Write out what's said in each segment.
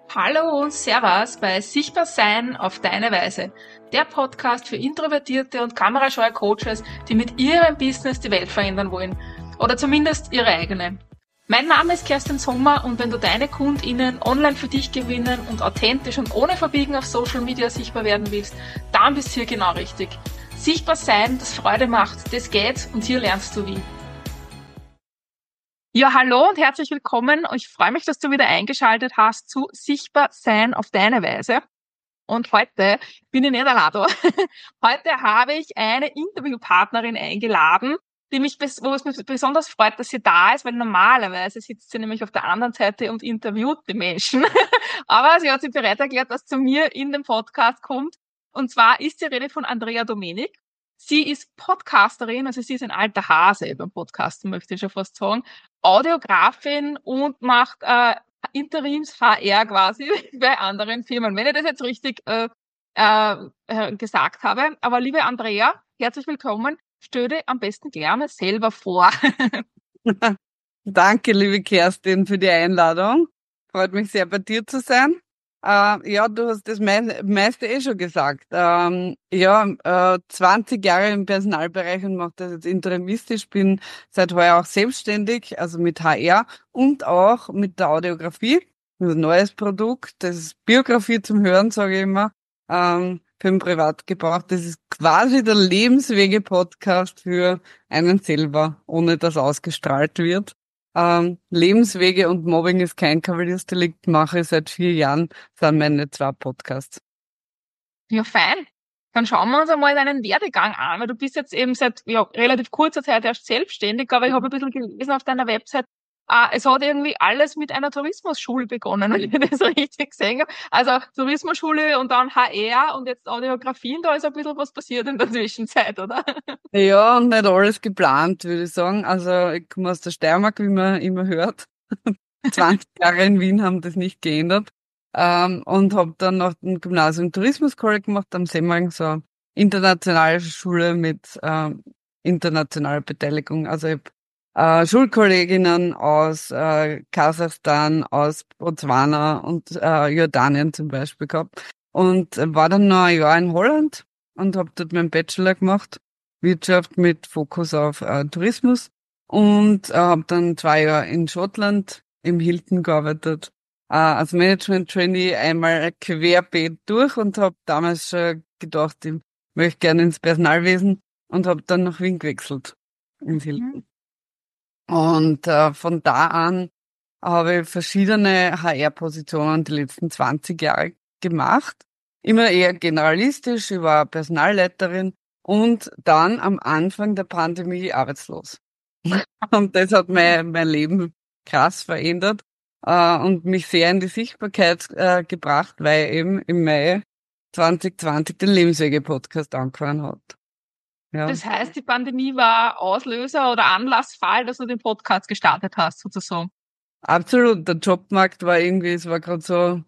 Hallo und Servus bei Sichtbar Sein auf deine Weise. Der Podcast für introvertierte und kamerascheue Coaches, die mit ihrem Business die Welt verändern wollen. Oder zumindest ihre eigene. Mein Name ist Kerstin Sommer und wenn du deine KundInnen online für dich gewinnen und authentisch und ohne Verbiegen auf Social Media sichtbar werden willst, dann bist du hier genau richtig. Sichtbar sein, das Freude macht, das geht und hier lernst du wie. Ja, hallo und herzlich willkommen. Ich freue mich, dass du wieder eingeschaltet hast zu Sichtbar Sein auf deine Weise. Und heute bin ich nicht allein da. Heute habe ich eine Interviewpartnerin eingeladen, wo es mich besonders freut, dass sie da ist, weil normalerweise sitzt sie nämlich auf der anderen Seite und interviewt die Menschen. Aber sie hat sich bereit erklärt, dass zu mir in den Podcast kommt. Und zwar ist die Rede von Andrea Domenik. Sie ist Podcasterin, also sie ist ein alter Hase beim Podcasten, möchte ich schon fast sagen. Audiografin und macht Interims-HR quasi bei anderen Firmen, wenn ich das jetzt richtig gesagt habe. Aber liebe Andrea, herzlich willkommen. Stell dir am besten gerne selber vor. Danke, liebe Kerstin, für die Einladung. Freut mich sehr, bei dir zu sein. Ja, du hast das meiste schon gesagt. 20 Jahre im Personalbereich und mache das jetzt interimistisch, bin seit heuer auch selbstständig, also mit HR und auch mit der Audiografie. Ein neues Produkt, das ist Biografie zum Hören, sage ich immer, für den Privatgebrauch. Das ist quasi der Lebenswege-Podcast für einen selber, ohne dass ausgestrahlt wird. Lebenswege und Mobbing ist kein Kavaliersdelikt, mache ich seit 4 Jahren, sind meine 2 Podcasts. Ja, fein. Dann schauen wir uns einmal deinen Werdegang an, weil du bist jetzt eben seit relativ kurzer Zeit erst selbstständig, aber ich habe ein bisschen gelesen auf deiner Website, es hat irgendwie alles mit einer Tourismusschule begonnen, wenn ich das richtig gesehen habe. Also Tourismusschule und dann HR und jetzt Audiografie, und da ist ein bisschen was passiert in der Zwischenzeit, oder? Ja, und nicht alles geplant, würde ich sagen. Also ich komme aus der Steiermark, wie man immer hört. 20 Jahre in Wien haben das nicht geändert. Und habe dann nach dem Gymnasium Tourismuskolleg gemacht, am Semmering, so eine internationale Schule mit internationaler Beteiligung. Also ich habe Schulkolleginnen aus Kasachstan, aus Botswana und Jordanien zum Beispiel gehabt. Und war dann noch ein Jahr in Holland und habe dort meinen Bachelor gemacht. Wirtschaft mit Fokus auf Tourismus und habe dann 2 Jahre in Schottland im Hilton gearbeitet, als Management-Trainee einmal querbeet durch und habe damals schon gedacht, ich möchte gerne ins Personalwesen und habe dann nach Wien gewechselt, ins Hilton. Und von da an habe ich verschiedene HR-Positionen die letzten 20 Jahre gemacht. Immer eher generalistisch, ich war Personalleiterin und dann am Anfang der Pandemie arbeitslos. Und das hat mein Leben krass verändert und mich sehr in die Sichtbarkeit gebracht, weil eben im Mai 2020 den Lebenswege-Podcast angefangen hat. Ja. Das heißt, die Pandemie war Auslöser oder Anlassfall, dass du den Podcast gestartet hast, sozusagen. Absolut, der Jobmarkt war irgendwie, es war gerade so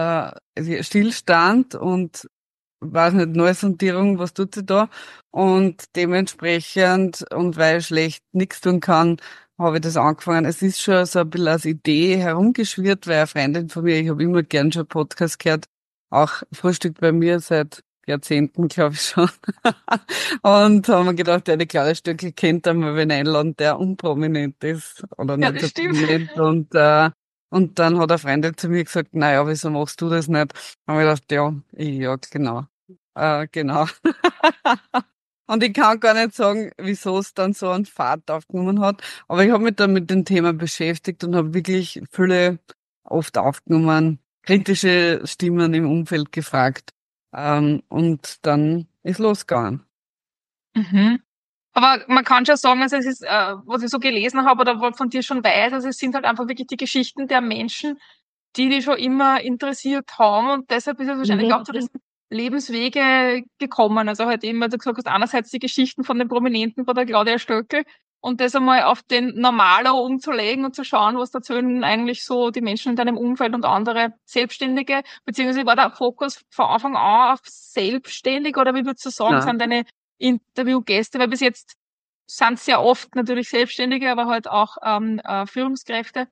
Stillstand und weiß nicht, Neusondierung, was tut sie da? Und dementsprechend, und weil ich schlecht nichts tun kann, habe ich das angefangen. Es ist schon so ein bisschen als Idee herumgeschwirrt, weil eine Freundin von mir, ich habe immer gern schon Podcast gehört, auch Frühstück bei mir seit Jahrzehnten, glaube ich schon. Und haben wir gedacht, eine kleine Stöckel kennt er mal wen einladen, der unprominent ist oder Ja, nicht das so stimmt. prominent. Und dann hat eine Freundin zu mir gesagt, naja, wieso machst du das nicht? Haben wir gedacht, ja, genau. Genau. Und ich kann gar nicht sagen, wieso es dann so einen Fahrt aufgenommen hat. Aber ich habe mich dann mit dem Thema beschäftigt und habe wirklich viele oft aufgenommen, kritische Stimmen im Umfeld gefragt. Und dann ist losgegangen. Mhm. Aber man kann schon sagen, also es ist, was ich so gelesen habe oder was von dir schon weiß, also es sind halt einfach wirklich die Geschichten der Menschen, die schon immer interessiert haben, und deshalb ist es wahrscheinlich auch zu diesen Lebenswege gekommen. Also halt eben, weil du gesagt hast, einerseits die Geschichten von den Prominenten, von der Claudia Stöckel, und das einmal auf den Normaler umzulegen und zu schauen, was dazu eigentlich so die Menschen in deinem Umfeld und andere Selbstständige, beziehungsweise war der Fokus von Anfang an auf selbstständig, oder wie würdest du sagen, Ja. sind deine Interviewgäste, weil bis jetzt sind sehr oft natürlich Selbstständige, aber halt auch Führungskräfte.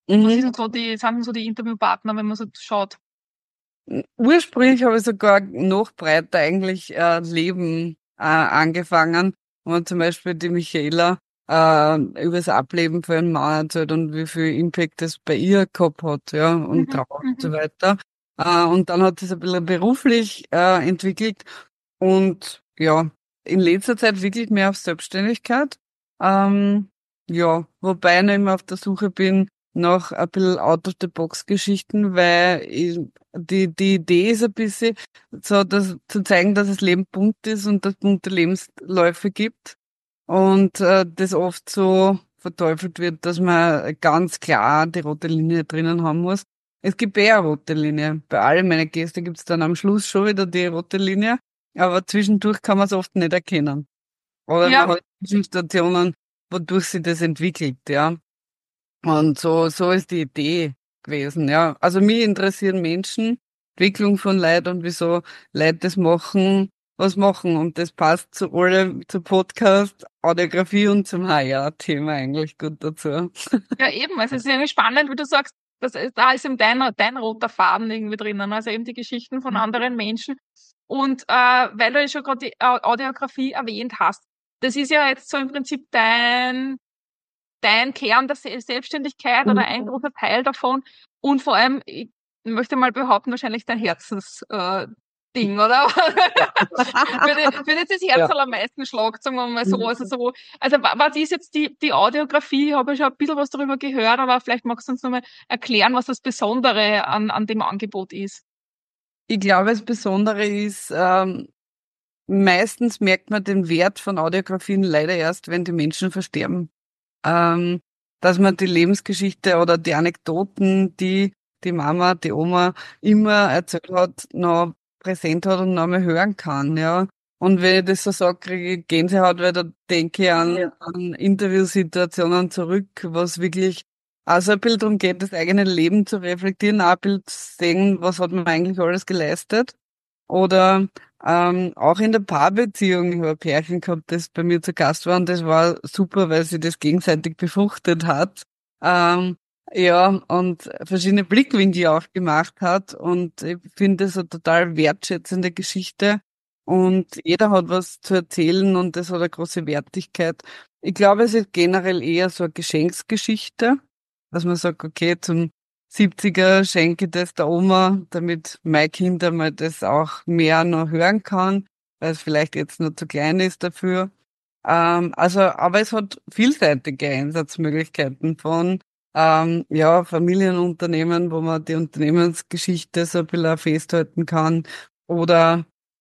Was Mhm. ist denn sind denn so die Interviewpartner, wenn man so schaut? Ursprünglich habe ich sogar noch breiter eigentlich Leben angefangen, wo man zum Beispiel die Michaela über das Ableben von einem Mann erzählt und wie viel Impact das bei ihr gehabt hat, ja, und Mhm, Trauer und so mhm. weiter. Und dann hat es ein bisschen beruflich entwickelt und ja, in letzter Zeit wirklich mehr auf Selbstständigkeit. Ähm, ja, wobei ich noch immer auf der Suche bin nach ein bisschen Out-of-the-Box-Geschichten, weil die Idee ist ein bisschen so, dass, zu zeigen, dass das Leben bunt ist und dass es bunte Lebensläufe gibt. Und das oft so verteufelt wird, dass man ganz klar die rote Linie drinnen haben muss. Es gibt eher eine rote Linie. Bei allen meinen Gästen gibt es dann am Schluss schon wieder die rote Linie, aber zwischendurch kann man es oft nicht erkennen. Oder man Ja, hat Zwischenstationen, wodurch sich das entwickelt, ja. Und so ist die Idee gewesen, ja. Also mich interessieren Menschen, Entwicklung von Leid und wieso Leute das machen, was machen. Und das passt zu allem, zu Podcast, Audiografie und zum HR-Thema eigentlich gut dazu. ja eben. Also es ist irgendwie spannend, wie du sagst, da ist eben dein roter Faden irgendwie drinnen. Also eben die Geschichten von anderen Menschen. Und weil du ja schon gerade die Audiografie erwähnt hast, das ist ja jetzt so im Prinzip dein Kern der Selbstständigkeit oder ein großer Teil davon. Und vor allem, ich möchte mal behaupten, wahrscheinlich dein Ding, oder? Für das das Herz Ja. am meisten schlagt, sagen wir mal so. Also was ist jetzt die Audiografie? Ich habe ja schon ein bisschen was darüber gehört, aber vielleicht magst du uns nochmal erklären, was das Besondere an dem Angebot ist. Ich glaube, das Besondere ist, meistens merkt man den Wert von Audiografien leider erst, wenn die Menschen versterben. ähm, Dass man die Lebensgeschichte oder die Anekdoten, die die Mama, die Oma immer erzählt hat, noch präsent hat und noch mal hören kann, ja. Und wenn ich das so sage, kriege ich Gänsehaut, weil da denke ich an Interviewsituationen zurück, was wirklich also ein bisschen darum geht, das eigene Leben zu reflektieren, auch ein bisschen zu sehen, was hat man eigentlich alles geleistet. Oder auch in der Paarbeziehung, ich habe ein Pärchen gehabt, das bei mir zu Gast war und das war super, weil sie das gegenseitig befruchtet hat. Ähm, ja, und verschiedene Blickwinkel aufgemacht hat und ich finde das eine total wertschätzende Geschichte und jeder hat was zu erzählen und das hat eine große Wertigkeit. Ich glaube, es ist generell eher so eine Geschenksgeschichte, dass man sagt, okay, zum 70er schenke ich das der Oma, damit mein Kind einmal das auch mehr noch hören kann, weil es vielleicht jetzt noch zu klein ist dafür. Also, aber es hat vielseitige Einsatzmöglichkeiten von ja, Familienunternehmen, wo man die Unternehmensgeschichte so ein bisschen auch festhalten kann, oder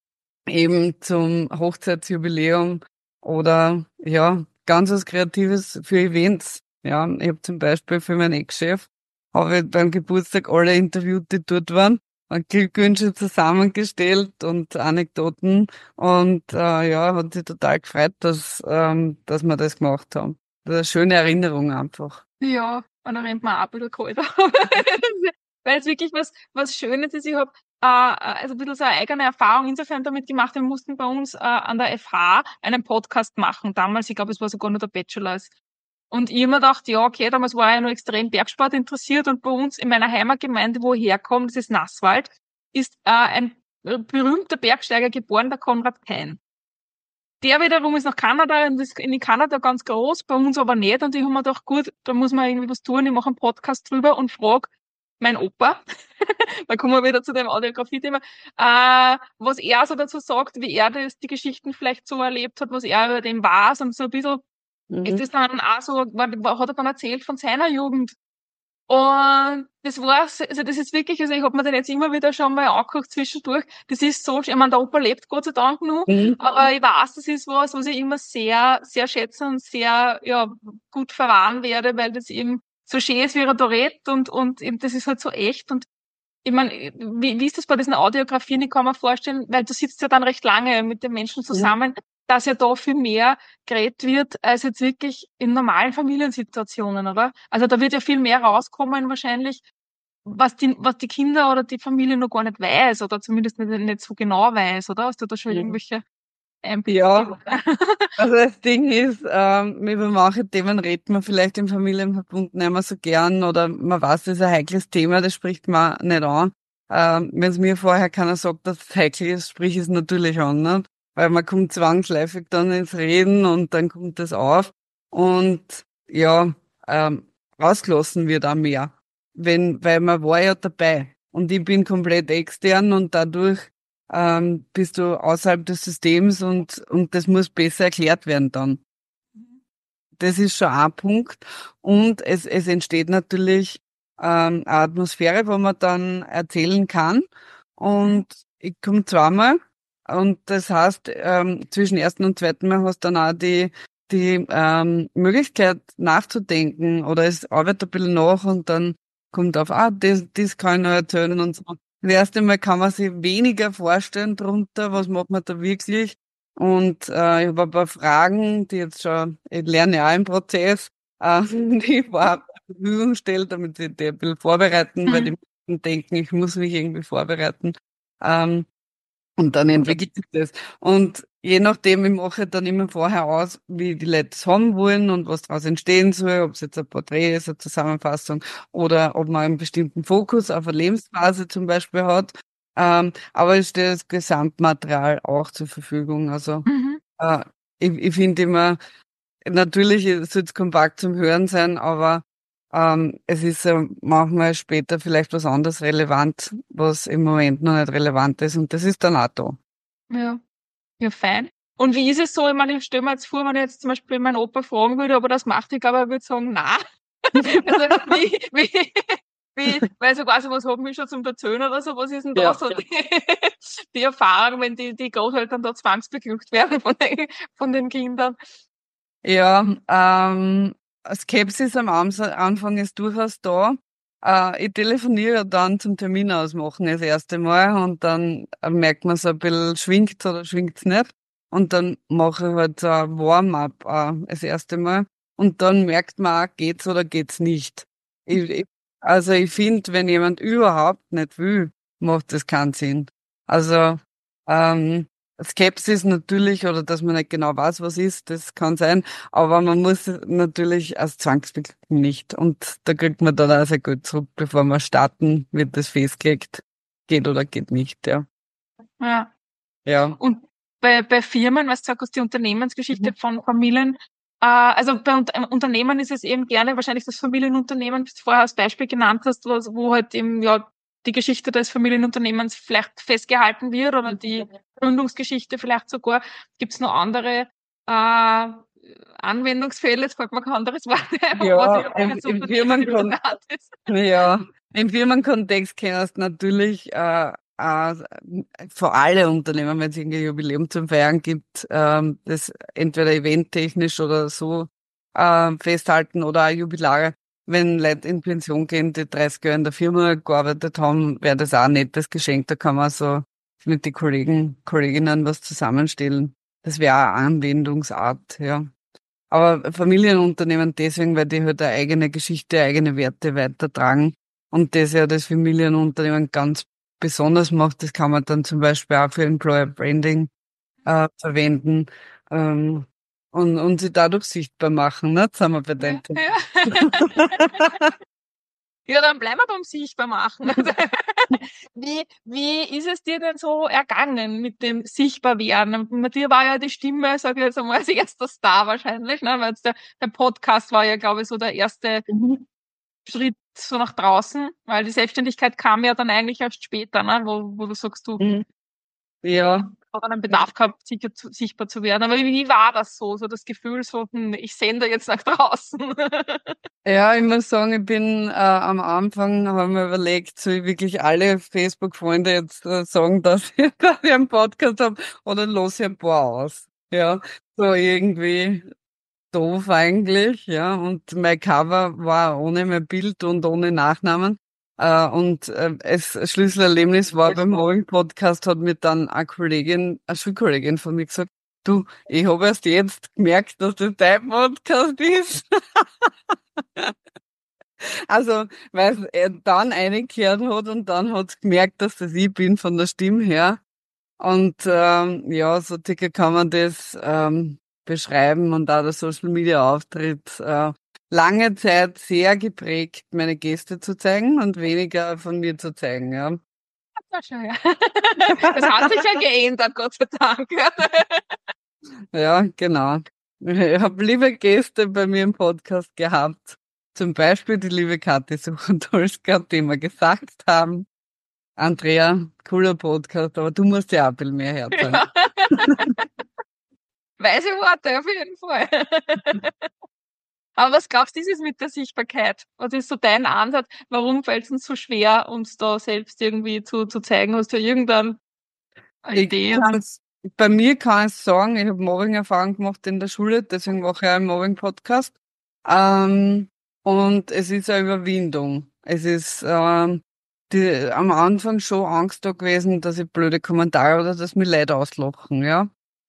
eben zum Hochzeitsjubiläum oder ja, ganz was Kreatives für Events. Ja, ich habe zum Beispiel für meinen Ex-Chef habe ich beim Geburtstag alle interviewt, die dort waren, und Glückwünsche zusammengestellt und Anekdoten und ja, hat sich total gefreut, dass wir das gemacht haben. Das ist eine schöne Erinnerung einfach. Ja, und dann rennt man auch ein bisschen kalt. Weil es wirklich was Schönes ist. Ich habe also ein bisschen so eine eigene Erfahrung insofern damit gemacht. Wir mussten bei uns an der FH einen Podcast machen. Damals, ich glaube, es war sogar nur der Bachelor. Und ich hab mir gedacht, ja, okay, damals war ich ja nur extrem Bergsport interessiert und bei uns in meiner Heimatgemeinde, wo ich herkomme, das ist Nasswald, ist ein berühmter Bergsteiger geboren, der Konrad Kein. Der wiederum ist nach Kanada und ist in Kanada ganz groß, bei uns aber nicht. Und ich habe mir gedacht, gut, da muss man irgendwie was tun. Ich mache einen Podcast drüber und frage meinen Opa, da kommen wir wieder zu dem Audiografie-Thema, was er so dazu sagt, wie er die Geschichten vielleicht so erlebt hat, was er über den weiß und so ein bisschen ist Mhm. das dann auch so, hat er dann erzählt von seiner Jugend. Und das war's, also das ist wirklich, also ich habe mir den jetzt immer wieder schon mal angeguckt zwischendurch. Das ist so, ich meine, der Opa lebt Gott sei Dank noch, Mhm. aber ich weiß, das ist was ich immer sehr, sehr schätze und sehr, ja, gut verwahren werde, weil das eben so schön ist, wie er da redet und eben, das ist halt so echt und ich meine, wie ist das bei diesen Audiografien? Ich kann mir vorstellen, weil du sitzt ja dann recht lange mit den Menschen zusammen, dass ja da viel mehr geredet wird, als jetzt wirklich in normalen Familiensituationen, oder? Also da wird ja viel mehr rauskommen wahrscheinlich, was die Kinder oder die Familie noch gar nicht weiß oder zumindest nicht so genau weiß, oder? Hast du da schon Mhm. irgendwelche Ja, also das Ding ist, über manche Themen redet man vielleicht im Familienverbund nicht mehr so gern oder man weiß, das ist ein heikles Thema, das spricht man nicht an. Wenn es mir vorher keiner sagt, dass es heikel ist, sprich ich es natürlich an, ne? Weil man kommt zwangsläufig dann ins Reden und dann kommt das auf und ja, ausgelassen wird auch mehr. Weil man war ja dabei und ich bin komplett extern und dadurch bist du außerhalb des Systems und das muss besser erklärt werden dann. Das ist schon ein Punkt. Und es entsteht natürlich eine Atmosphäre, wo man dann erzählen kann. Und ich komme zweimal. Und das heißt, zwischen ersten und zweiten Mal hast du dann auch die Möglichkeit nachzudenken oder es arbeitet ein bisschen nach und dann kommt auf, das kann ich noch erzählen und so. Das erste Mal kann man sich weniger vorstellen drunter, was macht man da wirklich. Und ich habe ein paar Fragen, die jetzt schon, ich lerne ja auch im Prozess, die ich vorab zur Verfügung stelle, damit sie die ein bisschen vorbereiten, weil die Menschen denken, ich muss mich irgendwie vorbereiten. Ähm, und dann entwickelt sich das. Und je nachdem, ich mache dann immer vorher aus, wie die Leute es haben wollen und was daraus entstehen soll, ob es jetzt ein Porträt ist, eine Zusammenfassung oder ob man einen bestimmten Fokus auf eine Lebensphase zum Beispiel hat. Aber es steht das Gesamtmaterial auch zur Verfügung. Also Mhm. äh, ich finde immer, natürlich soll es kompakt zum Hören sein, aber es ist manchmal später vielleicht was anderes relevant, was im Moment noch nicht relevant ist und das ist dann auch da. Ja. Ja, fein. Und wie ist es so? Ich meine, ich stelle mir jetzt vor, wenn ich jetzt zum Beispiel meinen Opa fragen würde, ob er das macht, ich glaube, er würde sagen, nein. Also, weil so quasi, was haben wir schon zum Erzählen oder so, was ist denn da Ja. so die Erfahrung, wenn die Großeltern da zwangsbeglückt werden von den Kindern? Ja, Skepsis am Anfang ist durchaus da. Ich telefoniere dann zum Termin ausmachen das erste Mal und dann merkt man so ein bisschen, schwingt's oder schwingt's nicht. Und dann mache ich halt so ein Warm-up das erste Mal. Und dann merkt man auch, geht's oder geht's nicht. Also ich finde, wenn jemand überhaupt nicht will, macht das keinen Sinn. Also ähm, Skepsis natürlich oder dass man nicht genau weiß, was ist, das kann sein, aber man muss natürlich als Zwangsbeglückung nicht. Und da kriegt man dann auch sehr gut zurück, bevor wir starten, wird das festgelegt, geht oder geht nicht, ja. Ja. Ja. Und bei Firmen, was du sagst, die Unternehmensgeschichte von Familien, also bei Unternehmen ist es eben gerne wahrscheinlich das Familienunternehmen, das du vorher als Beispiel genannt hast, wo halt eben ja die Geschichte des Familienunternehmens vielleicht festgehalten wird oder die Gründungsgeschichte vielleicht sogar. Gibt es noch andere Anwendungsfälle? Jetzt fällt mir kein anderes Wort ein, was Ja, eben das im Unternehmen ist. Ja, im Firmenkontext kannst du natürlich für alle Unternehmen, wenn es irgendwie Jubiläum zum Feiern gibt, das entweder eventtechnisch oder so festhalten oder auch Jubilare. Wenn Leute in Pension gehen, die 30 Jahre in der Firma gearbeitet haben, wäre das auch ein nettes Geschenk. Da kann man so mit den Kolleginnen was zusammenstellen. Das wäre auch eine Anwendungsart, ja. Aber Familienunternehmen deswegen, weil die halt eine eigene Geschichte, eigene Werte weitertragen. Und das ja das Familienunternehmen ganz besonders macht, das kann man dann zum Beispiel auch für Employer Branding verwenden und sie dadurch sichtbar machen, ne? Jetzt sind wir bei Ja, den Themen. ja. Ja, dann bleiben wir beim Sichtbarmachen. Wie ist es dir denn so ergangen mit dem Sichtbarwerden? Bei dir war ja die Stimme, sag ich jetzt einmal, als erster Star wahrscheinlich, ne? Weil jetzt der Podcast war ja, glaube ich, so der erste Schritt so nach draußen, weil die Selbstständigkeit kam ja dann eigentlich erst später, ne? Wo du sagst, du Mhm. Ja, hast einen Bedarf gehabt, sichtbar zu werden. Aber wie war das so? So das Gefühl, so, ich sende jetzt nach draußen. ja, ich muss sagen, ich bin am Anfang, haben wir überlegt, soll ich wirklich alle Facebook-Freunde jetzt sagen, dass dass ich einen Podcast habe oder lasse ich ein paar aus? Ja, so irgendwie doof eigentlich, ja. Und mein Cover war ohne mein Bild und ohne Nachnamen. Das Schlüsselerlebnis war beim Rolling-Podcast, hat mir dann eine Schulkollegin von mir gesagt, du, ich habe erst jetzt gemerkt, dass das dein Podcast ist. Also, weil er dann eingekehrt hat und dann hat gemerkt, dass das ich bin von der Stimme her. Und ja, so circa kann man das beschreiben und auch der Social Media Auftritt. Lange Zeit sehr geprägt, meine Geste zu zeigen und weniger von mir zu zeigen, ja. Ja, schön, ja. Das hat sich ja geändert, Gott sei Dank. Ja, genau. Ich habe liebe Gäste bei mir im Podcast gehabt. Zum Beispiel die liebe Kathi Suchandolska, die mir gesagt haben, Andrea, cooler Podcast, aber du musst ja auch ein bisschen mehr herzeigen. Ja. Weise Worte, auf jeden Fall. Aber was glaubst du, ist es mit der Sichtbarkeit? Was ist so dein Ansatz? Warum fällt es uns so schwer, uns da selbst irgendwie zu zeigen? Hast du irgendeine Ich Idee? kann's, bei mir kann ich sagen, ich habe Mobbing-Erfahrung gemacht in der Schule, deswegen mache ich auch einen Mobbing-Podcast. Und es ist eine Überwindung. Es ist am Anfang schon Angst da gewesen, dass ich blöde Kommentare oder dass mir Leute auslachen, ja.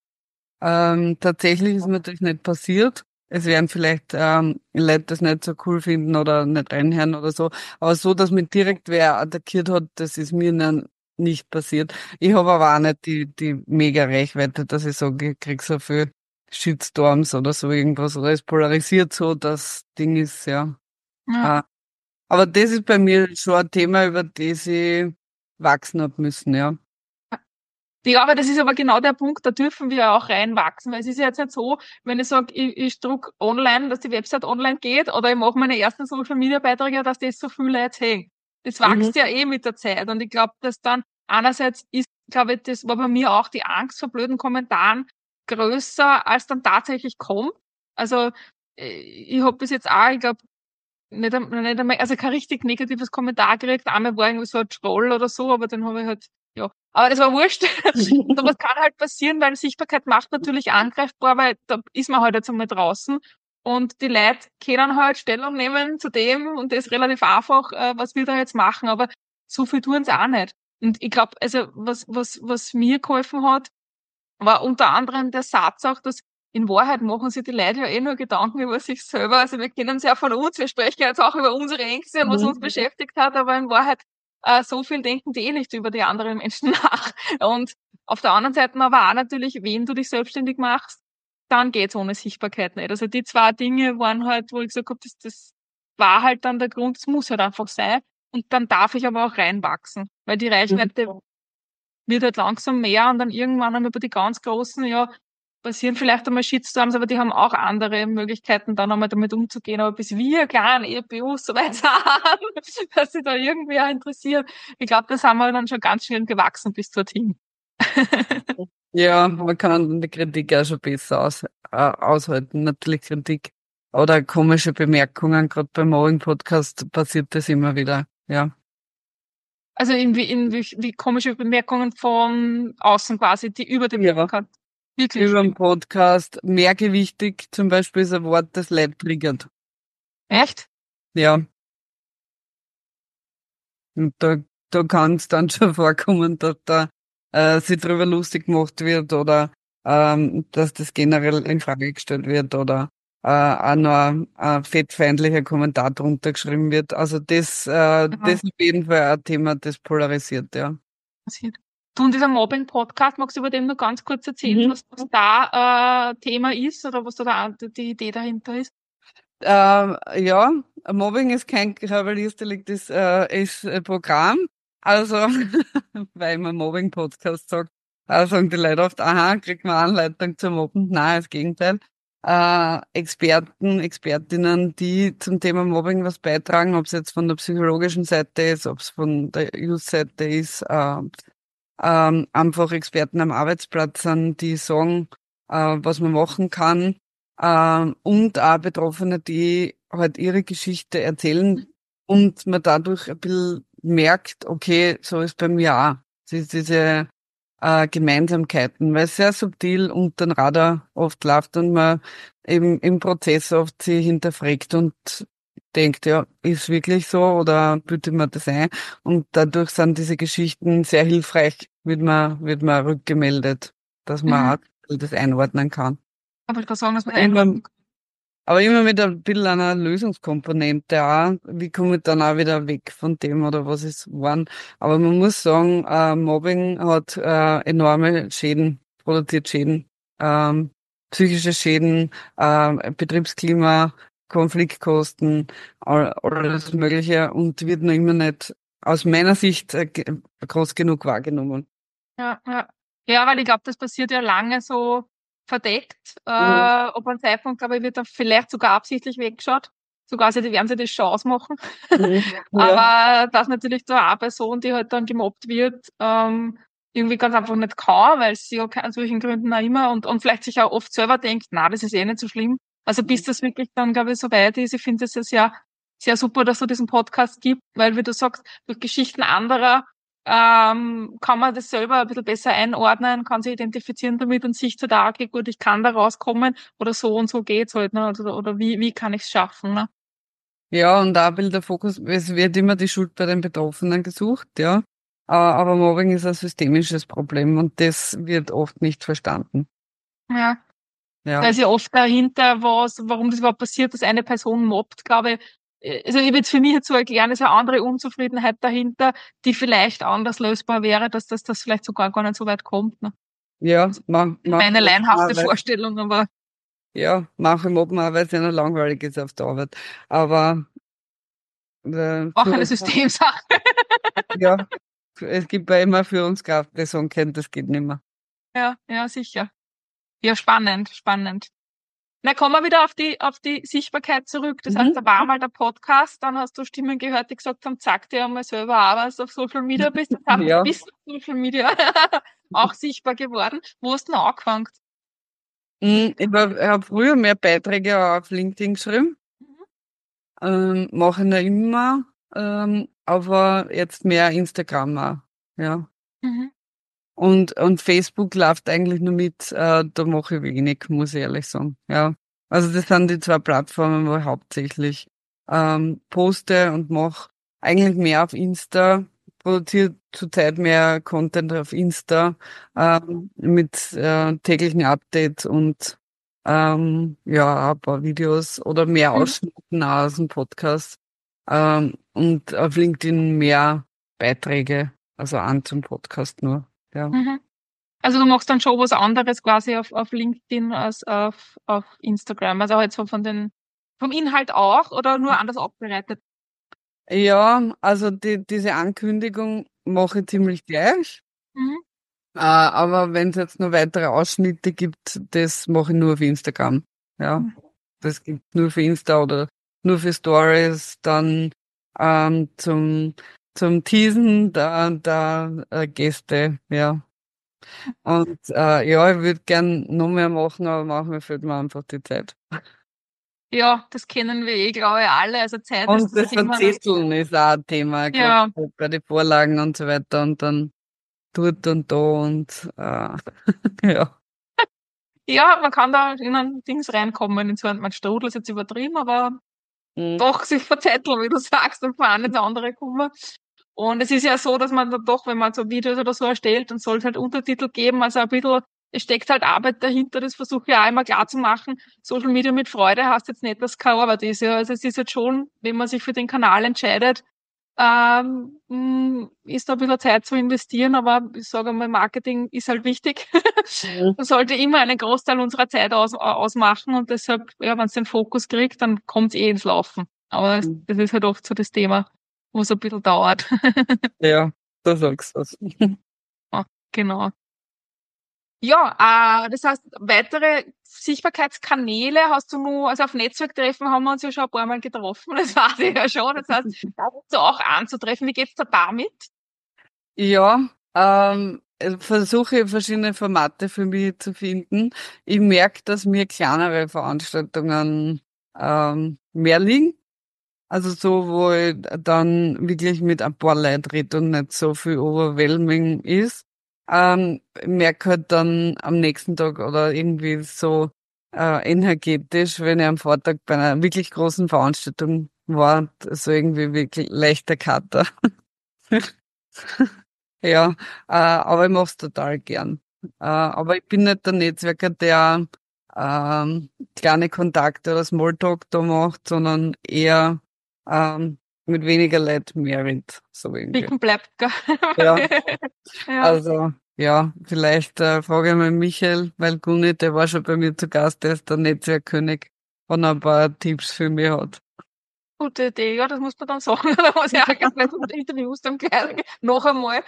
Tatsächlich ist mir das nicht passiert. Es werden vielleicht Leute das nicht so cool finden oder nicht reinhören oder so. Aber so, dass mich direkt wer attackiert hat, das ist mir nicht passiert. Ich habe aber auch nicht die mega Reichweite, dass ich sage, ich krieg so viel Shitstorms oder so irgendwas. Oder es polarisiert so, das Ding ist, ja. Ja. Aber das ist bei mir schon ein Thema, über das ich wachsen hab müssen, ja. Ich glaube, das ist aber genau der Punkt, da dürfen wir auch reinwachsen, weil es ist ja jetzt nicht so, wenn ich sage, ich druck online, dass die Website online geht, oder ich mache meine ersten Social-Media-Beiträge, dass das so viele Leute sehen. Das Mhm. wächst ja eh mit der Zeit. Und ich glaube, dass dann einerseits ist, glaube ich, das war bei mir auch die Angst vor blöden Kommentaren größer, als dann tatsächlich kommt. Also ich habe bis jetzt auch, ich glaube, nicht einmal, also kein richtig negatives Kommentar gekriegt. Einmal war irgendwie so ein Troll oder so, aber dann habe ich halt, ja. Aber das war wurscht. Sowas kann halt passieren, weil Sichtbarkeit macht natürlich angreifbar, weil da ist man halt jetzt einmal draußen. Und die Leute können halt Stellung nehmen zu dem und das ist relativ einfach, was wir da jetzt machen. Aber so viel tun sie auch nicht. Und ich glaube, also was mir geholfen hat, war unter anderem der Satz auch, dass in Wahrheit machen sich die Leute ja eh nur Gedanken über sich selber. Also wir kennen es ja von uns, wir sprechen jetzt auch über unsere Ängste und was uns beschäftigt hat, aber in Wahrheit so viel denken die eh nicht über die anderen Menschen nach. Und auf der anderen Seite aber auch natürlich, wenn du dich selbstständig machst, dann geht's ohne Sichtbarkeit nicht. Also die zwei Dinge waren halt, wo ich gesagt habe, das war halt dann der Grund, es muss halt einfach sein. Und dann darf ich aber auch reinwachsen, weil die Reichweite wird halt langsam mehr und dann irgendwann einmal bei die ganz Großen, ja, passieren vielleicht einmal Shitstorms, aber die haben auch andere Möglichkeiten, dann einmal damit umzugehen. Aber bis wir kleinen EPUs so weit sind, dass sie da irgendwie auch interessiert, ich glaube, das haben wir dann schon ganz schön gewachsen bis dorthin. Ja, man kann die Kritik auch schon besser aushalten. Natürlich Kritik oder komische Bemerkungen. Gerade beim Mobbing-Podcast passiert das immer wieder. Ja. Also wie komische Bemerkungen von außen quasi, die über dem Ja. Podcast wirklich Über den schlimm. Podcast. Mehrgewichtig zum Beispiel ist ein Wort, das Leute triggert. Echt? Ja. Und da kann es dann schon vorkommen, dass da sich drüber lustig gemacht wird oder dass das generell in Frage gestellt wird oder auch noch ein fettfeindlicher Kommentar drunter geschrieben wird. Also das ist auf jeden Fall ein Thema, das polarisiert, ja. Passiert. Du, und dieser Mobbing-Podcast, magst du über den nur ganz kurz erzählen, was da Thema ist oder was da die Idee dahinter ist? Ja, Mobbing ist kein Kavaliersdelikt, ist ein Programm. Also, weil man Mobbing-Podcast sagt, sagen die Leute oft, aha, kriegt man Anleitung zum Mobben. Nein, das Gegenteil. Experten, Expertinnen, die zum Thema Mobbing was beitragen, ob es jetzt von der psychologischen Seite ist, ob es von der Youth-Seite ist, einfach Experten am Arbeitsplatz sind, die sagen, was man machen kann, und auch Betroffene, die halt ihre Geschichte erzählen und man dadurch ein bisschen merkt, okay, so ist bei mir auch. Diese Gemeinsamkeiten, weil es sehr subtil unter den Radar oft läuft und man eben im Prozess oft sich hinterfragt und denkt, ja, ist wirklich so oder bildet man das ein? Und dadurch sind diese Geschichten sehr hilfreich, wird man rückgemeldet, dass man Mhm. auch das einordnen kann. Aber ich kann sagen, dass man Immer, einordnen kann. Aber immer mit ein bisschen einer Lösungskomponente auch. Wie komme ich dann auch wieder weg von dem oder was ist wann? Aber man muss sagen, Mobbing hat enorme Schäden, produziert Schäden, psychische Schäden, Betriebsklima, Konfliktkosten, alles Mögliche und wird noch immer nicht aus meiner Sicht groß genug wahrgenommen. Ja, ja. Ja, weil ich glaube, das passiert ja lange so verdeckt. Mhm. Ab einem Zeitpunkt, glaube ich, wird da vielleicht sogar absichtlich weggeschaut. Sogar sie, die werden sie das schon ausmachen. Mhm. Ja. Aber dass natürlich da eine Person, die halt dann gemobbt wird, irgendwie ganz einfach nicht kann, weil sie ja aus solchen Gründen auch immer und vielleicht sich auch oft selber denkt, na, das ist eh nicht so schlimm. Also bis das wirklich dann, glaube ich, so weit ist. Ich finde es ja sehr, sehr super, dass du diesen Podcast gibt, weil, wie du sagst, durch Geschichten anderer kann man das selber ein bisschen besser einordnen, kann sich identifizieren damit und sich zu da, okay, gut, ich kann da rauskommen oder so und so geht's halt, ne? Oder wie kann ich es schaffen, ne? Ja, und da will der Fokus, es wird immer die Schuld bei den Betroffenen gesucht, ja. Aber Mobbing ist ein systemisches Problem und das wird oft nicht verstanden. Ja. Da Ja. ist ja oft dahinter was, warum das überhaupt passiert, dass eine Person mobbt, glaube ich. Also ich würde es für mich jetzt so erklären, ist eine andere Unzufriedenheit dahinter, die vielleicht anders lösbar wäre, dass das vielleicht sogar gar nicht so weit kommt. Ne? Ja, Meine laienhafte Vorstellung, aber manche mobben auch, weil es ihnen langweilig ist auf der Arbeit. Aber auch eine Systemsache. ja, es gibt ja immer Führungskräfte, die sagen können, das geht nicht mehr. Ja, ja, sicher. Ja, spannend, spannend. Na, kommen wir wieder auf die Sichtbarkeit zurück. Das heißt, Mhm. da war mal der Podcast, dann hast du Stimmen gehört, die gesagt haben, zeig dir einmal selber auch, was du auf Social Media bist. Das heißt, du Ja. bist auf Social Media auch sichtbar geworden. Wo hast du denn angefangen? Ich habe früher mehr Beiträge auf LinkedIn geschrieben, Mhm. mache ich noch immer, aber jetzt mehr Instagram auch, ja. Mhm. Und Facebook läuft eigentlich nur mit, da mache ich wenig, muss ich ehrlich sagen. Ja. Also das sind die zwei Plattformen, wo ich hauptsächlich poste und mache eigentlich mehr auf Insta, produziere zurzeit mehr Content auf Insta mit täglichen Updates und ja, ein paar Videos oder mehr Mhm. Ausschnitten aus dem Podcast und auf LinkedIn mehr Beiträge, also an zum Podcast nur. Ja. Mhm. Also du machst dann schon was anderes quasi auf LinkedIn als auf Instagram. Also halt so vom Inhalt auch oder nur anders aufbereitet. Ja, also diese Ankündigung mache ich ziemlich gleich. Mhm. Aber wenn es jetzt noch weitere Ausschnitte gibt, das mache ich nur auf Instagram. Ja, Mhm. das gibt nur für Insta oder nur für Stories, dann zum Teasen der Gäste, ja. Und ja, ich würde gern noch mehr machen, aber manchmal fehlt mir einfach die Zeit. Ja, das kennen wir eh, glaube ich, alle. Also Zeit ist Und das das Thema. Das, Verzetteln ist auch ein Thema, gerade ja, bei den Vorlagen und so weiter. Und dann dort und da und ja. ja, man kann da in ein Dings reinkommen, in so ein Strudel ist jetzt übertrieben, aber Mhm. doch sich verzetteln, wie du sagst, und von einem ins andere kommen. Und es ist ja so, dass man dann doch, wenn man so Videos oder so erstellt, dann soll es halt Untertitel geben, also ein bisschen, es steckt halt Arbeit dahinter, das versuche ich auch immer klar zu machen. Social Media mit Freude heißt jetzt nicht, dass es keine Arbeit ist. Ja. Also es ist jetzt schon, wenn man sich für den Kanal entscheidet, ist da ein bisschen Zeit zu investieren, aber ich sage mal, Marketing ist halt wichtig. Mhm. Das sollte immer einen Großteil unserer Zeit ausmachen und deshalb, ja, wenn es den Fokus kriegt, dann kommt es eh ins Laufen. Aber das ist halt oft so das Thema, wo es ein bisschen dauert. Ja, da sagst du was. Ja, genau. Ja, das heißt, weitere Sichtbarkeitskanäle hast du nur, also auf Netzwerktreffen haben wir uns ja schon ein paar Mal getroffen, das weiß ich ja schon. Das heißt, da bist du auch anzutreffen. Wie geht's da damit? Ja, versuche verschiedene Formate für mich zu finden. Ich merke, dass mir kleinere Veranstaltungen mehr liegen. Also so, wo ich dann wirklich mit ein paar Leuten rede und nicht so viel overwhelming ist. Ich merke halt dann am nächsten Tag oder irgendwie so energetisch, wenn ich am Vortag bei einer wirklich großen Veranstaltung war, so irgendwie wirklich leichter Kater. Ja, aber ich mach's total gern. Aber ich bin nicht der Netzwerker, der kleine Kontakte oder Smalltalk da macht, sondern eher mit weniger Leuten mehr redet, so irgendwie. Dicken bleibt, gell? Ja, Ja. also ja, vielleicht frage ich mal Michael, weil Gunni, der war schon bei mir zu Gast, der ist der Netzwerkkönig, wenn er ein paar Tipps für mich hat. Gute Idee, ja, das muss man dann sagen. Da muss ich auch gleich mit Interviews dann gleich noch einmal.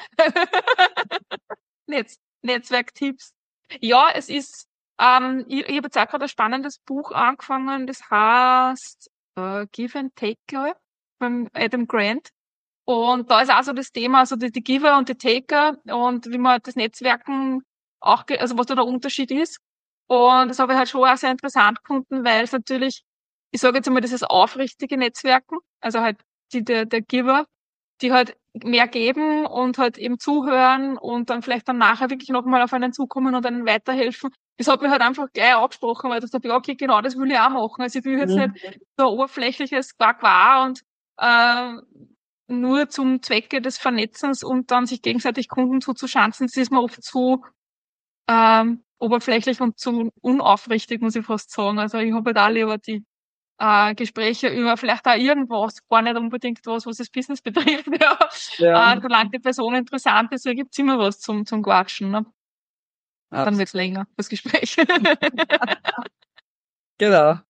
Netzwerktipps. Ja, es ist, ich habe jetzt auch gerade ein spannendes Buch angefangen, das heißt Give and Take, glaube ich, von Adam Grant. Und da ist auch so das Thema, also die Giver und die Taker und wie man das Netzwerken auch, also was da der Unterschied ist. Und das habe ich halt schon auch sehr interessant gefunden, weil es natürlich, ich sage jetzt einmal, dieses aufrichtige Netzwerken, also halt der Giver, die halt mehr geben und halt eben zuhören und dann vielleicht dann nachher wirklich nochmal auf einen zukommen und einen weiterhelfen. Das hat mir halt einfach gleich abgesprochen, weil das dachte ich, okay, genau, das will ich auch machen. Also ich will jetzt nicht so oberflächliches Qua und nur zum Zwecke des Vernetzens und dann sich gegenseitig Kunden zuzuschanzen, das ist mir oft zu oberflächlich und zu unaufrichtig, muss ich fast sagen. Also ich habe halt auch lieber die Gespräche über vielleicht auch irgendwas, gar nicht unbedingt was das Business betrifft. Ja. Ja, Solange die Person interessant ist, gibt's immer was zum Quatschen. Ne? Dann wird's länger, das Gespräch. genau.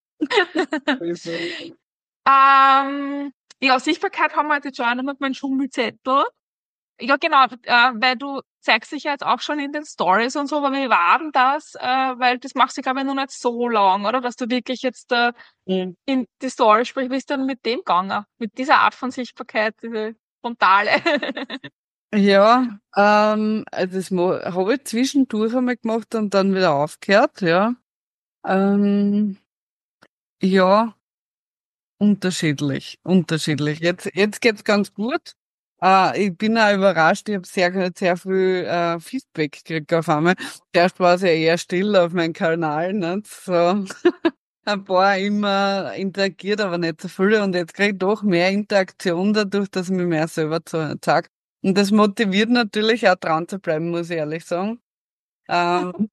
Ja, Sichtbarkeit haben wir jetzt schon auch noch mit meinem Schummelzettel. Ja, genau, weil du zeigst dich ja jetzt auch schon in den Stories und so, aber wie war denn das? Weil das machst du, glaube ich, noch nicht so lang, oder? Dass du wirklich jetzt Mhm. in die Story sprichst. Wie ist denn mit dem gegangen? Mit dieser Art von Sichtbarkeit, diese frontale? Ja, also das habe ich zwischendurch einmal gemacht und dann wieder aufgehört, ja. Ähm, ja, unterschiedlich. Jetzt geht's ganz gut. Ich bin auch überrascht, ich habe sehr viel Feedback gekriegt auf einmal. Zuerst war es ja eher still auf meinem Kanal, nicht? So ein paar immer interagiert, aber nicht so viele. Und jetzt kriege ich doch mehr Interaktion dadurch, dass ich mich mehr selber zeige. Und das motiviert natürlich auch dran zu bleiben, muss ich ehrlich sagen. Ähm,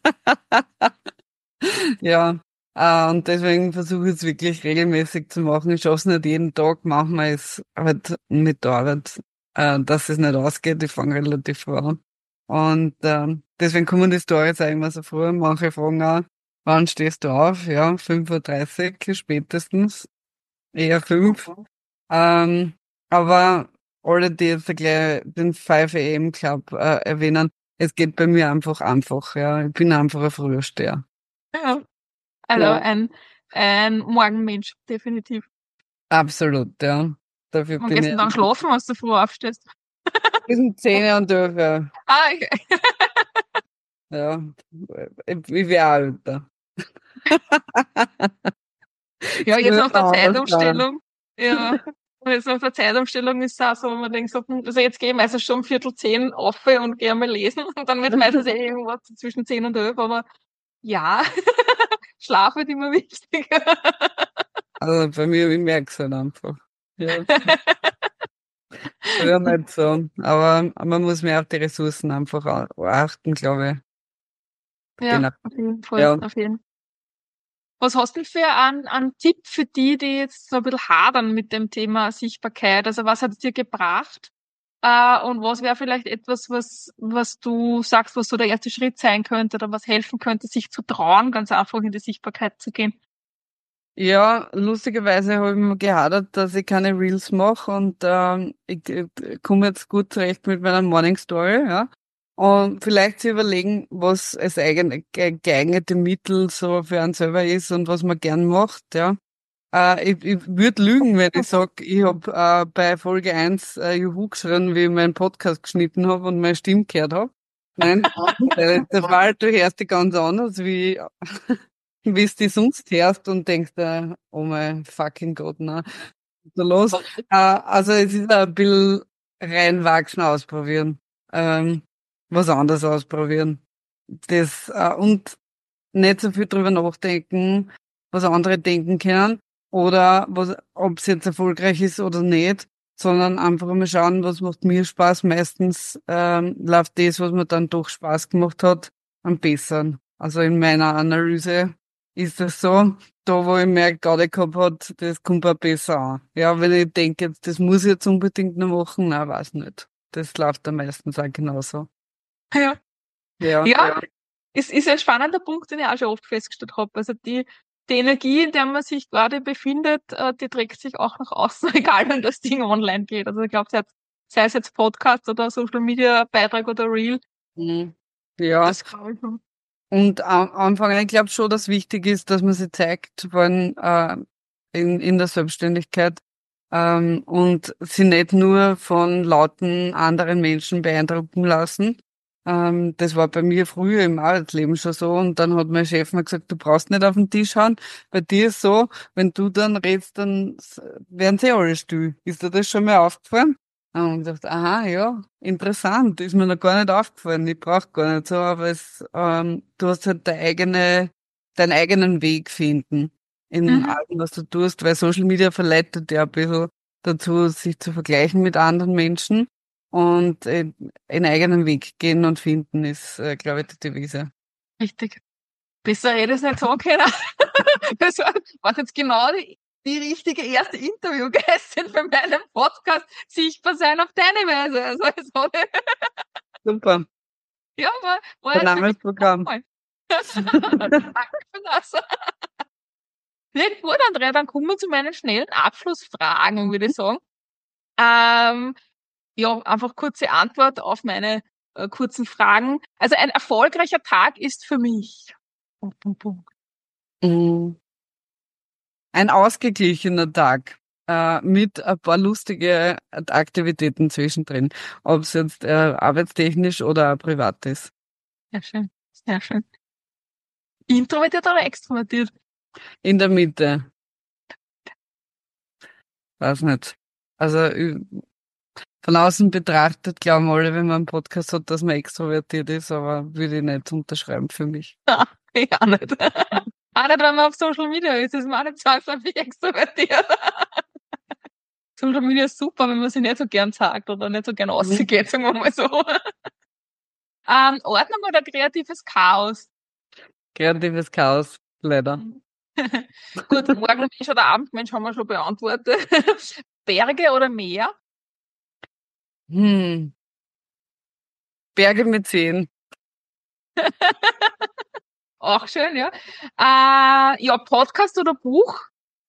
ja, und deswegen versuche ich es wirklich regelmäßig zu machen. Ich schaffe es nicht jeden Tag, manchmal ist halt mit der Arbeit, dass es nicht ausgeht. Ich fange relativ früh an. Und deswegen kommen die Storys auch immer so früh. Manche fragen auch, wann stehst du auf? Ja, 5:30 Uhr spätestens, eher 5. Ähm, aber alle, die jetzt gleich den 5 AM Club erwähnen, es geht bei mir einfach, ja. Ich bin einfach ein Frühaufsteher. Ja. Also Ja. ein Morgenmensch, definitiv. Absolut, ja. Dafür Wann bin gehst ich du dann schlafen, wenn du früh aufstehst? zwischen 10 und 11, ja. Okay. Ja. Ich wäre älter. Ja, jetzt Früher nach der war das dann. Zeitumstellung. Ja. Und jetzt nach der Zeitumstellung ist es auch so, wenn man denkt, so, also jetzt gehe ich meistens schon um 9:45 auf und gehe mal lesen und dann wird meistens irgendwas zwischen 10 und 11, aber ja, Schlaf wird immer wichtiger. Also bei mir, ich merke es halt einfach. Ja. Früher nicht so. Aber man muss mehr auf die Ressourcen einfach achten, glaube ich. Ja, Genau. auf jeden Fall, Ja. auf jeden Fall. Was hast du für einen Tipp für die, die jetzt so ein bisschen hadern mit dem Thema Sichtbarkeit? Also was hat es dir gebracht? Und was wäre vielleicht etwas, was du sagst, was so der erste Schritt sein könnte oder was helfen könnte, sich zu trauen, ganz einfach in die Sichtbarkeit zu gehen? Ja, lustigerweise habe ich mir gehadert, dass ich keine Reels mache und ich komme jetzt gut zurecht mit meiner Morning Story, ja. Und vielleicht zu überlegen, was das eigene geeignete Mittel so für einen selber ist und was man gern macht, ja. Ich würde lügen, wenn ich sag, ich habe bei Folge 1 Juhu geschrien, wie ich meinen Podcast geschnitten habe und meine Stimme gehört habe. Nein, der Fall, du hörst dich ganz anders, wie es die sonst hörst und denkst, oh mein fucking Gott, na, was ist da los? Also es ist ein bisschen reinwachsen, ausprobieren, was anderes ausprobieren. Und nicht so viel drüber nachdenken, was andere denken können oder ob es jetzt erfolgreich ist oder nicht, sondern einfach mal schauen, was macht mir Spaß. Meistens läuft das, was mir dann doch Spaß gemacht hat, am besseren. Also in meiner Analyse ist es so, da wo ich mehr Gaudi gehabt hat, das kommt auch besser an. Ja, wenn ich denke, das muss ich jetzt unbedingt noch machen, nein, weiß nicht. Das läuft dann meistens auch genauso. Ja. Ja. Ja, ist ein spannender Punkt, den ich auch schon oft festgestellt habe. Also die Energie, in der man sich gerade befindet, die trägt sich auch nach außen, egal wenn das Ding online geht. Also ich glaube, sei es jetzt Podcast oder Social Media Beitrag oder Reel, Mhm. Ja. das glaube ich schon. Und am Anfang, ich glaube schon, dass wichtig ist, dass man sich zeigt, wenn, in der Selbstständigkeit, und sie nicht nur von lauten anderen Menschen beeindrucken lassen. Das war bei mir früher im Arbeitsleben schon so. Und dann hat mein Chef mir gesagt, du brauchst nicht auf den Tisch hauen. Bei dir ist so, wenn du dann redest, dann werden sie alle still. Ist dir das schon mal aufgefallen? Und ich dachte, aha, ja, interessant, ist mir noch gar nicht aufgefallen. Ich brauche gar nicht so, aber du hast halt deinen eigenen Weg finden in Mhm. allem, was du tust, weil Social Media verleitet ja ein bisschen dazu, sich zu vergleichen mit anderen Menschen und einen eigenen Weg gehen und finden ist, glaube ich, die Devise. Richtig. Besser hätte ich es nicht sagen können. Das war jetzt genau die richtige erste Interviewgästin für meinen Podcast. Sichtbar sein auf deine Weise. Also, Super, ja, war der jetzt Name wirklich ist Programm. toll. Danke für das. Ja, gut, Andrea, dann kommen wir zu meinen schnellen Abschlussfragen, würde ich sagen. Ähm, ja, einfach kurze Antwort auf meine kurzen Fragen. Also ein erfolgreicher Tag ist für mich. Punkt, Punkt, Punkt. Mm. Ein ausgeglichener Tag mit ein paar lustige Aktivitäten zwischendrin, ob es jetzt arbeitstechnisch oder privat ist. Sehr schön, sehr schön. Introvertiert oder extrovertiert? In der Mitte, weiß nicht. Also von außen betrachtet glauben alle, wenn man einen Podcast hat, dass man extrovertiert ist, aber würde ich nicht unterschreiben für mich. Ich auch nicht. Auch nicht, wenn man auf Social Media ist man auch nicht zwangsläufig extrovertiert. Social Media ist super, wenn man sich nicht so gern sagt oder nicht so gern Mhm. ausgeht, sagen wir mal so. Ordnung oder kreatives Chaos? Kreatives Chaos, leider. Gut, Morgenmensch oder Abendmensch haben wir schon beantwortet. Berge oder Meer? Hm. Berge mit Seen. Auch schön, ja. Ja, Podcast oder Buch?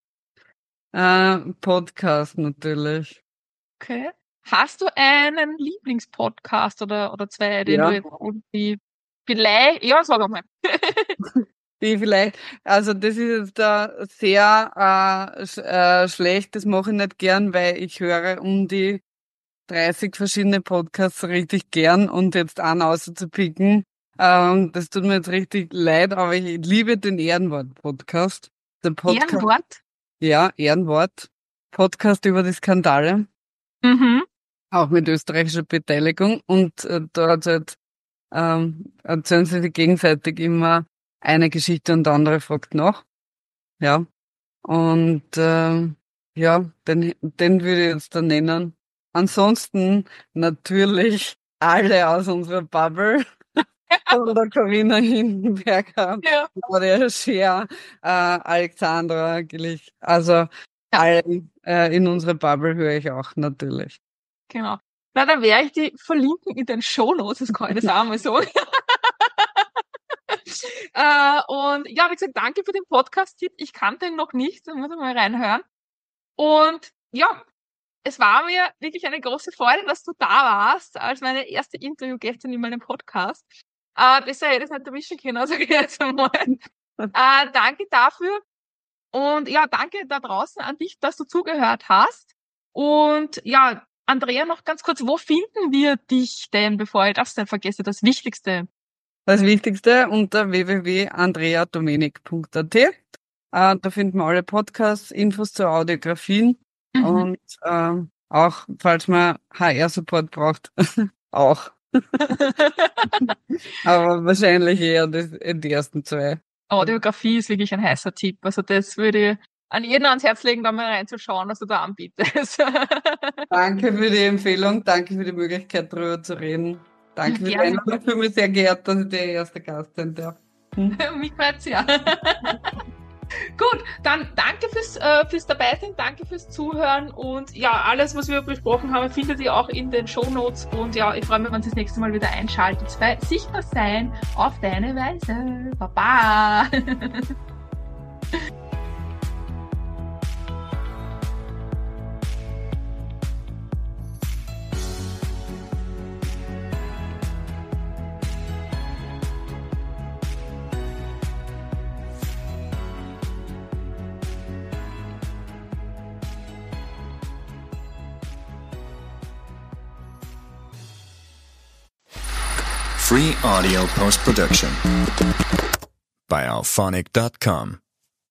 Podcast natürlich. Okay. Hast du einen Lieblingspodcast oder zwei, den du Ja. jetzt irgendwie vielleicht, ja, sag mal. Die vielleicht, also das ist jetzt da sehr schlecht, das mache ich nicht gern, weil ich höre um die 30 verschiedene Podcasts richtig gern und jetzt einen auszupicken, das tut mir jetzt richtig leid, aber ich liebe den Ehrenwort-Podcast. Der Podcast, Ehrenwort? ja, Ehrenwort, Podcast über die Skandale, Mhm. auch mit österreichischer Beteiligung und dort halt erzählen sie sich gegenseitig immer eine Geschichte und der andere fragt nach. Ja. Und ja, den würde ich jetzt da nennen. Ansonsten natürlich alle aus unserer Bubble. Von der Corinna Hindenberger, Ja. Claudia Scher, Alexandra eigentlich. Also Ja, alle in unserer Bubble höre ich auch natürlich. genau. Na, dann werde ich die verlinken in den Shownotes, das kann ich das auch mal sagen. Und ja, wie gesagt, danke für den Podcast-Tipp. Ich kannte ihn noch nicht, da muss ich mal reinhören. Und ja, es war mir wirklich eine große Freude, dass du da warst, als meine erste Interviewgästin in meinem Podcast. Besser hätte ich es nicht erwischen können, also jetzt einmal. Danke dafür. Und ja, danke da draußen an dich, dass du zugehört hast. Und ja, Andrea, noch ganz kurz, wo finden wir dich denn, bevor ich das dann vergesse, das Wichtigste? Das Wichtigste unter www.andreadomenik.at. Da finden wir alle Podcasts, Infos zu Audiografien Mhm. und auch, falls man HR-Support braucht, auch. Aber wahrscheinlich eher die ersten zwei. Audiografie ist wirklich ein heißer Tipp. Also das würde ich an jeden ans Herz legen, da mal reinzuschauen, was du da anbietest. Danke für die Empfehlung, danke für die Möglichkeit, darüber zu reden. Ja, Danke für die gerne. Einladung. Ich fühle mich sehr geehrt, dass ich der erste Gast sein darf. Mich freut's ja. Gut, dann danke fürs Dabeisein, danke fürs Zuhören und ja, alles, was wir besprochen haben, findet ihr auch in den Shownotes und ja, ich freue mich, wenn ihr das nächste Mal wieder einschaltet bei Sichtbar sein auf deine Weise. Baba! Free audio post-production by alphonic.com.